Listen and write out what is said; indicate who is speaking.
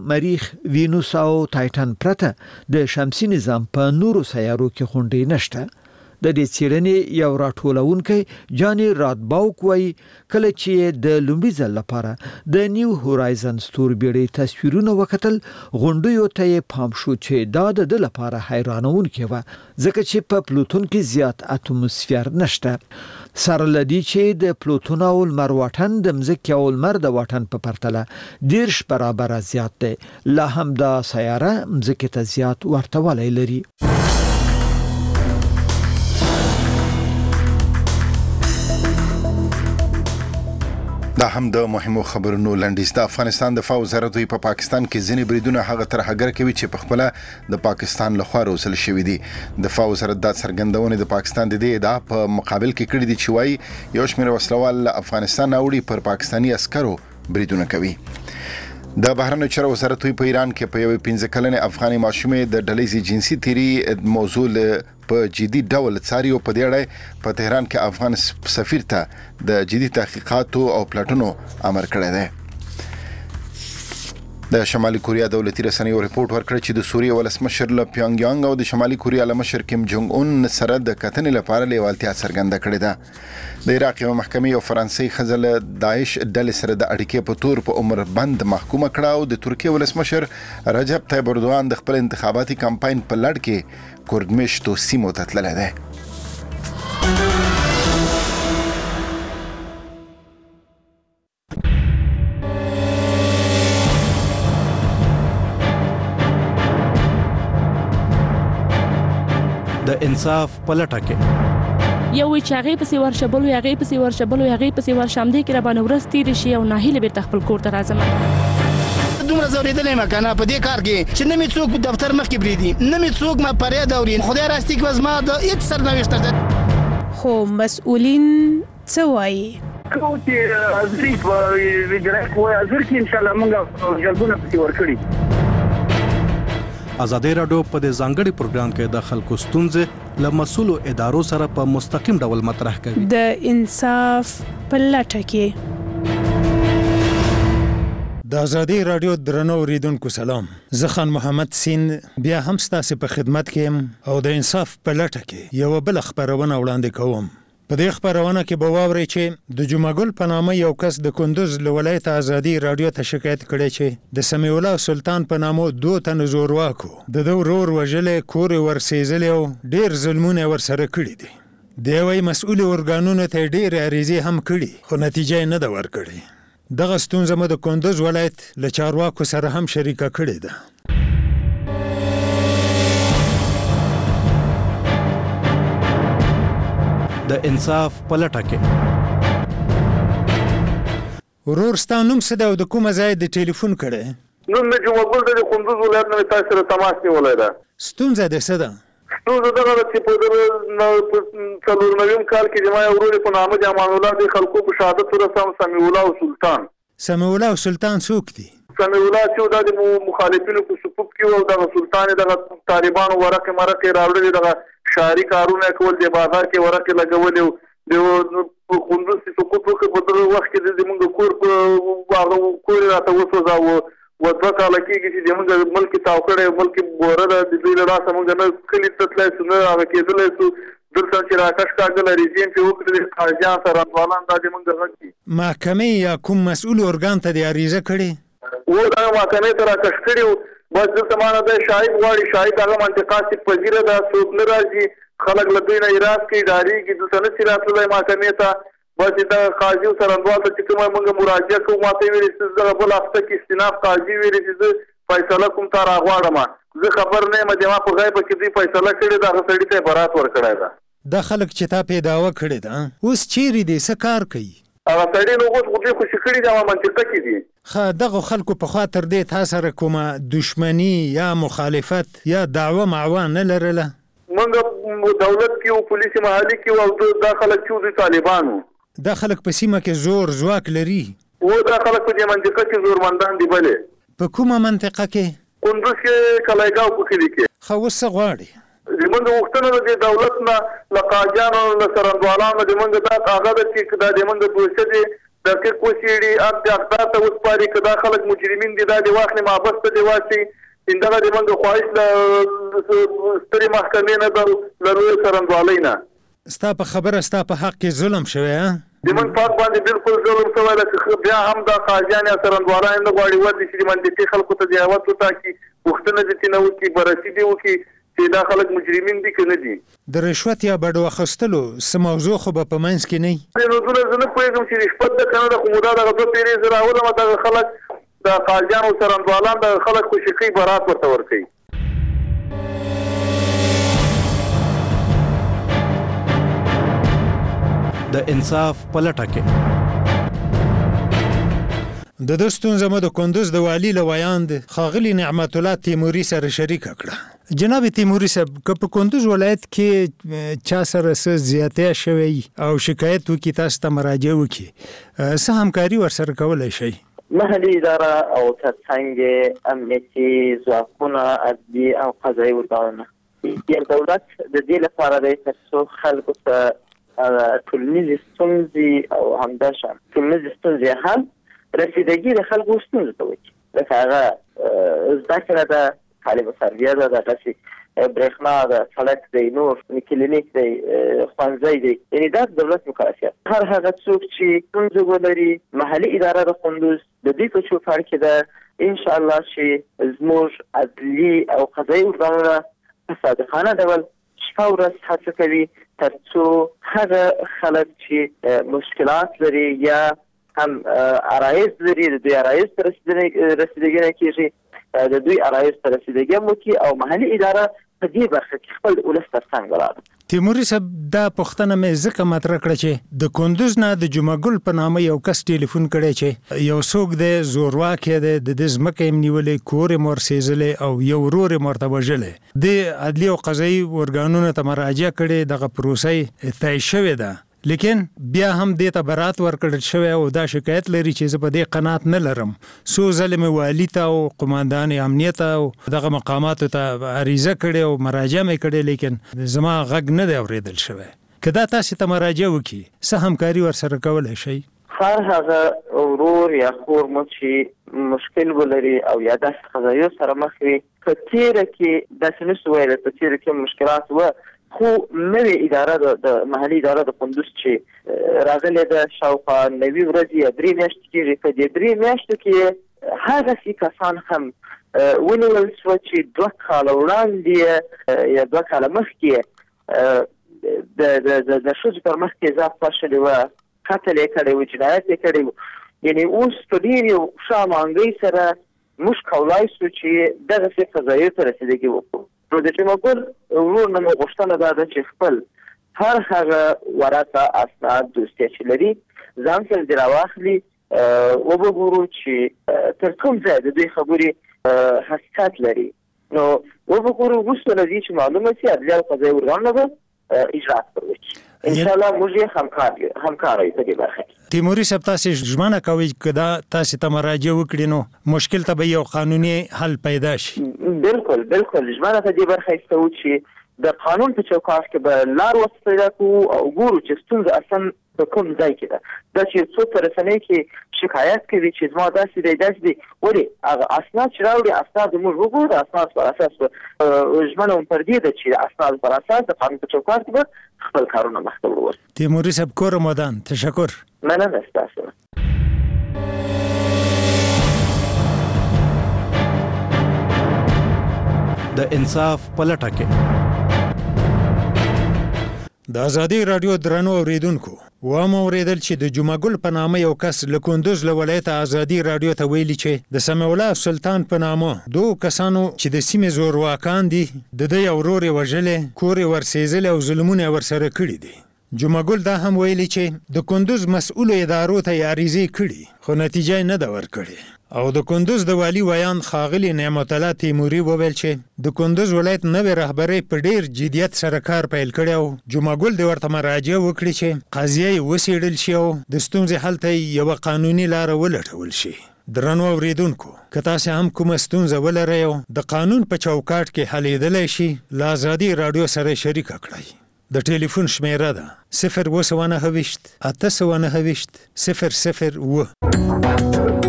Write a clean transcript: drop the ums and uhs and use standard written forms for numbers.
Speaker 1: مریخ، وینوس او ټایټن پرته د شمسي نظام په نورو سیارو کې غونډې نشته. د دې څېړنې یو راټولونکی جاني رادباوک وایي کله چې د لومړي ځل لپاره د نیو هورایزن ستوربیړۍ تصویرونه وکتل، غونډیو ته یې پام شو چې دا د ده لپاره حیرانونکې وه، ځکه چې په پلوتون کې زیات اتموسفیر نشته. سره له دې چې د پلوتون او لمر واټن د مځکې او لمر د واټن په پرتله 10 برابره زیات دی، لا هم دا سیاره مځکې ته زیات ورته والی لري.
Speaker 2: دا هم د مهمو خبرونو لنډیز. د افغانستان دفاع وزارت په پاکستان کې ځینې بریدونه هغه ترهګر کوي چې په خپل د پاکستان لخوا روزل شوی دي. دفاع وزارت د څرګندونې د پاکستان د دې ادعا په مقابل کې کړی دي چې وايي یو شمېر وسلوال افغانستان اوړي پر پاکستاني عسکرو بریدونه کوي. د بهرنیو چارو وزارت په ایران کې په یو 15 کلنې افغاني ماشومې د ډلهیزې جنسي تیري موضوع په جدي ډول څاري او په دې اړه په تهران کې افغان سفیر ته د جدي تحقیقاتو او پلاټونو امر کړی دی. د شمالي کوریا دولتي رسنیو ریپورت ورکړ چې د سوریې ولسمشر له پیونګ یانګ او د شمالي کوریا له مشر کیم جونګ اون سره د کتنې لپاره لیوالتیا څرګنده کړې ده. د عراق یو محکمې او فرانسې ښځه له داعش ډلې سره د اړیکې په تور په عمر بند محکومه کړه او د ترکیې ولسمشر رجب طیب اردوغان د خپل انتخاباتي کمپاین په لړ کې کردمشتو سیمو ته تللی دی.
Speaker 3: د انصاف پلټه کې
Speaker 4: یو وی چې هغه پسې ورشبلو هغه پسې ورشبلو هغه پسې ورشمدې کې را باندې ورستې شي او ناهیله به خپل کور ته راځم.
Speaker 5: دومره زوریدلې مکانه په دې کار کې چې نه می څوک دفتر مخ کې بریدي، نه می څوک ما پرې دوري. خدای راستي کې زما د هیڅ سرنوشت ده.
Speaker 6: خو مسؤلین څه وایي؟
Speaker 7: کوم چې ازري په ویډرک وای ازر کې ان شاء الله موږ جلبونه پکې ورکړي.
Speaker 3: ازادي راډیو په دې ځانګړي پروګرام کې د خلکو ستونزې له مسؤلو ادارو سره په مستقیم ډول مطرح کوي.
Speaker 6: د انصاف پلټه کې
Speaker 8: د ازادي راډیو درنو اوریدونکو سلام. زه خان محمد سین بیا هم ستاسو په خدمت کې یم او د انصاف پلټه کې یو بل خبرونه وړاندې کوم. په دې خبرونه کې به واورئ چې د جمعګل په نامه یو کس د کندوز له ولایت ازادي راډیو ته شکایت کړی چې د سمیع الله سلطان په نامه 2 تن زورواکو د ده ورور وژلې، کور یې ورسېزلی او ډېر ظلمونه یې ورسره کړي دي. دی وایي مسؤلو ارګانونو ته یې ډېرې عریضې هم کړي خو نتیجه یې نه ده ورکړې. دغه ستونزه مو د کندوز ولایت له چارواکو سره هم شریکه کړې ده.
Speaker 3: د انصاف پلټه کې
Speaker 8: ورور ستا نوم څه دی او د کومه ځای د ټلیفون کړی؟
Speaker 7: نوم مې جمعګل د کندوز ولایت نه تاسو سره تماس نیولی ده.
Speaker 8: ستونزه دې څه ده؟
Speaker 7: ستونزه دغه ده چې په 94 کال کې زما یو ورور په نامه د امان الله د خلکو په شهادت ورسم سمیع الله سلطان.
Speaker 8: سمیع الله سلطان څوک دی؟
Speaker 7: سمیع الله چې د مخالفینو په صفوف کې او دغه سلطان دغه طالبانو ورقې مرقې راوړلې، دغه شهري کارونه کول، د بازار کې ورقې لګولې او د کندوز سقوط وکړ. په دغه وخت کې زموږ کور په هغه کور راته وسوځاوه. 2 کاله کېږي چې زموږ ملک تاو کړی، ملک بوره ده، د دوی له لاسه موږ نه کلي ته تللی سو، نه هغه کېدلی سو. دلته چې راکش کاږل ریزین پرې وکړلې، قاضیان څارنوالان دا زموږ غږ دي.
Speaker 8: محکمې یا کوم مسؤل ارګان ته دې عریضه کړې؟
Speaker 7: دغه محکمې ته راکش کړي وو. بس دلته مانه دی شاهد غواړي، شاهد هغه منطقه چې پذیره ده، څوک نه راځي، خلک له دوی نه اعراض کوي، ډارېږي، دلته نه شي راتللی محکمې ته. بس دغه قاضي او څارنوال ته چې کومه موږ مراجعه کوو، ما ته یې ویلې چې دغه بل هفته کې استیناف قاضي ویلې چې زه فیصله کوم تا راغواړم. زه خبر نه یم چې ما په غیبه کې دوی فیصله کړې ده، هغه سړي ته یې برات ورکړی ده.
Speaker 8: دا خلک چې تا پې دعوه کړې ده اوس چیرې دي، څه کار کوي؟
Speaker 7: هغه سړي نو اوس خو دوی خوشي کړي دي، هغه منطقه کې دي.
Speaker 8: ښه، دغه خلکو په خوا تر دې تا سره کومه دشمني یا مخالفت یا دعوه معوا نه لرله؟
Speaker 7: موږ دولت کې او پولیس محلي کې او دا خلک چې دوی طالبان وو.
Speaker 8: دا خلک په سیمه کې زور ځواک لري؟
Speaker 7: و دا خلک په دې منطقه کې زورمندان دي. بلې
Speaker 8: په کومه منطقه کې؟
Speaker 7: کندوز کې، کلایګاو په کلي کې.
Speaker 8: ښه، اوس څه غواړي؟
Speaker 7: زموږ غوښتنه د دولت نه، له قاضیانو، له څارنوالانو، زموږ دا هغه ده چې دا زموږ دوسیه دي دقیق وسیړي اقدار ته وسپاري که دا خلک مجرمین دي دا د واخلي محبس ته دی واسي دغه د منګ خواهش له سترې محکمې نه د لوی څرنګوالۍ نه
Speaker 8: ستا په خبره ستا په حق کې ظلم شوی
Speaker 7: د من پاک باندې بالکل ظلم شوی ده بیا هم دا قاضیان یا څرنګوالان نه غواړي ودې چې د منطقي خلکو ته د هیواد وټاکي پوښتنه دې ترې نه وکړي بررسي دې وکړي چې دا خلک مجرمین دي که نه دي
Speaker 8: د رشوت یا بډو اخیستلو څه موضوع خو به په منځ کې نه
Speaker 7: نو زه نه پوهېږم چې رشوت ده که نه ده خو مو دا دغه 2 پیرې زه راولم دغه خلک د قاضیانو څرنګوالان دغه خلک خوشي برات ورته ورکوي
Speaker 3: د انصاف په لټه کې
Speaker 8: د ستونزه مو د کندوز د والی له ویاند ښاغلي نعمت الله تیموري سره شریکه کړه. جناب تیموري صاحب که په کندوز ولایت کې چا سره څه زیاتې شوی او شکایت وکړي تاسو ته مراجعه وکړي څه همکاري ورسره کولی شئ؟
Speaker 9: محلي اداره او ترڅنګ امنیتي ځواکونه عدلي او قضایي ارګانونه یو دولت د دې لپاره دی تر څو خلکو ته ټولنیزې ستونزې او همداشان ټولنیزې ستونزې حل رسیدګي د خلکو ستونزو ته وکړي لکه هغه زده کړه ده تعلیم تربیه ده دغسې برېښنا ده سړک دی نور کلینیک دی ښوونځی دی یعنې دا د دولت مکلفیت هر هغه څوک چې ستونزې ولري محلي اداره د کندوز د دې په چوپړ کې ده انشاءالله چې زموږ عدلي او قضایي ارګانونه په صادقانه ډول شپه ورځ هڅه کوي تر څو هغه خلک چې مشکلات لري یا هم عرایض لري د دوی عرایض ته رسیدګي نه کېږي د دوی عرایض ته رسیدګي هم وکړي او محلي اداره په دې برخه کې خپل ولس تر څنګ ولاړه.
Speaker 8: تیموري صاحب دا پوښتنه مې ځکه مطرح کړه چې د کندوز نه د جمعه ګل په نامه یو کس ټلیفون کړی چې یو څوک دی زورواکی دی د دې ځمکه یې نیولې کور یې ورسېزلی او یو ورور یې ورته وژلی د عدلي او قضایي ارګانونو ته مراجعه کړې دغه پروسه یې طی شوې ده لیکن بیا هم دې ته برات ورکړل شوی او دا شکایت لري چې زه په دې قناعت نه لرم څو ځلې مې والي ته او قماندان امنیت او دغه مقاماتو ته عریضه کړې او مراجعه مې کړې لیکن زما غږ نه دی اورېدل شوی که دا تاسې ته مراجعه وکړي څه همکاري ورسره کولی شئ؟
Speaker 9: هر هغه ورور یا خور مو چې مشکل ولري او یا داسې قضایو سره مخ وي په تېره کې داسې نشو ویلی په تېره کې مشکلات وه خو نوې اداره د محلي اداره د کندوز چې راغلې ده شاوخوا 90 ورځې یا 3 میاشتې کېږي په دې 3 میاشتو کې هغسې کسان هم ونیول شوه چې 2 کاله وړاندې یا 2 کاله مخکې د ښځو پر مخ تیزاب پاشلې وه قتل یې کړی و جنایت یې کړی و یعنې اوس په ډېر یو ښه هماهنګۍ سره موږ کولی شو چې دغسې قضایو ته رسیدګي وکړو. نو د جمعه ګل ورور نه مو غوښتنه دا ده چې خپل هر هغه ورقه اسناد دوستیه چې لري ځان سره دې راواخلي وبګورو چې تر کوم ځای د دوی خبرې حقیقت لري نو وبګورو وروسته له دې چې معلومه شي عدلي او قضایي ارګانونه به اجرات وکړي انشاءالله موږ یې همکاره یو په دې برخه کې.
Speaker 8: تیموري صاحب تاسې ژمنه کوئ که دا تاسې ته مراجعه وکړي نو مشکل ته به یو قانوني حل پیدا شي؟
Speaker 9: بالکل ژمنه په دې برخه ایستو چې د قانون په چوکاټ کې به لار ورته پیدا کوو او ګورو چې ستونزه اصلا په کوم ځای کې ده. دا چې څوک په رسنۍ کې شکایت کوي چې زما داسې دی ولې هغه اسناد چې راوړي اسناد موږ وګورو د اسناد پر اساس ژمنه هم پر دې ده چې اسناد پر اساس د قانون په چوکاټ کې به خپل کارونه مخته وړو.
Speaker 8: تیموري صاحب کور مدان تشکر.
Speaker 9: مننه ستاسو.
Speaker 3: د انصاف په لټه کې
Speaker 8: د ازادي رادیو درنو اوریدونکو وامو اوریدل چې د جمعه ګل په نامه یو کس له کندوز له ولایت ازادي رادیو ته ویلي چې د سمیع الله سلطان په نامه 2 کسانو چې د سیمې زورواکان دي د دې ورور وژلې کور ورسېزل او ظلمونه ورسره کړی دي. جمعه ګل دا هم ویلي چې د کندوز مسؤل ادارو ته عریضې کړي خو نتیجه نه ده ورکړې او د کندوز د والی ویان ښاغلي نعمت الله تیموري وویل چې د کندوز ولایت نوې رهبرۍ په ډیر جدیت سره کار پیل کړی او جمعه ګل د ورته مراجعه وکړي چې قضیه یې وڅېړل شي او د ستونزې حل ته یوه قانوني لاره ولټول شي. درنو اوریدونکو که تاسې هم کومه ستونزه ولرئ او د قانون په چوکاټ کې حلېدلی شي له ازادي راډیو سره شریکه کړئ. د ټلیفون شمیره ده 029 809 001